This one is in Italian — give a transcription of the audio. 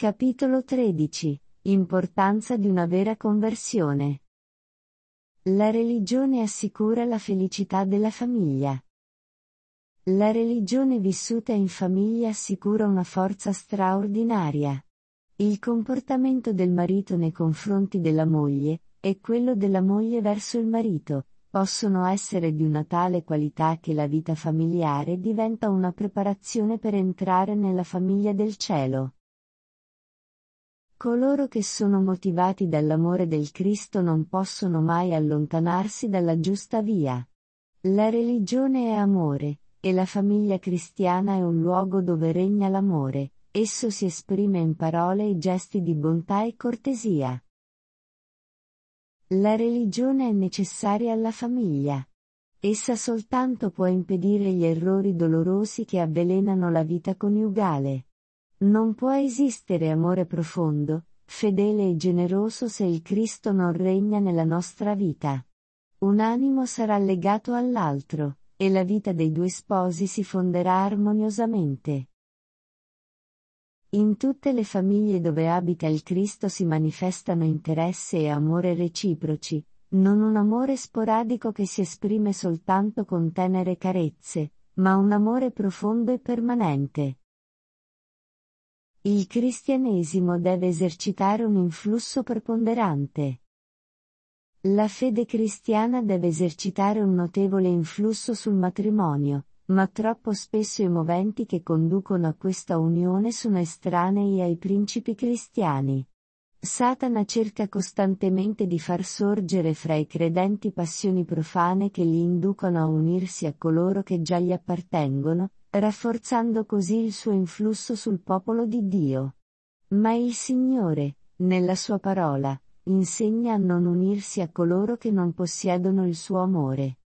Capitolo 13. Importanza di una vera conversione. La religione assicura la felicità della famiglia. La religione vissuta in famiglia assicura una forza straordinaria. Il comportamento del marito nei confronti della moglie, e quello della moglie verso il marito, possono essere di una tale qualità che la vita familiare diventa una preparazione per entrare nella famiglia del cielo. Coloro che sono motivati dall'amore del Cristo non possono mai allontanarsi dalla giusta via. La religione è amore, e la famiglia cristiana è un luogo dove regna l'amore, esso si esprime in parole e gesti di bontà e cortesia. La religione è necessaria alla famiglia. Essa soltanto può impedire gli errori dolorosi che avvelenano la vita coniugale. Non può esistere amore profondo, fedele e generoso se il Cristo non regna nella nostra vita. Un animo sarà legato all'altro, e la vita dei due sposi si fonderà armoniosamente. In tutte le famiglie dove abita il Cristo si manifestano interesse e amore reciproci, non un amore sporadico che si esprime soltanto con tenere carezze, ma un amore profondo e permanente. Il cristianesimo deve esercitare un influsso preponderante. La fede cristiana deve esercitare un notevole influsso sul matrimonio, ma troppo spesso i moventi che conducono a questa unione sono estranei ai principi cristiani. Satana cerca costantemente di far sorgere fra i credenti passioni profane che li inducono a unirsi a coloro che già gli appartengono, rafforzando così il suo influsso sul popolo di Dio. Ma il Signore, nella sua parola, insegna a non unirsi a coloro che non possiedono il suo amore.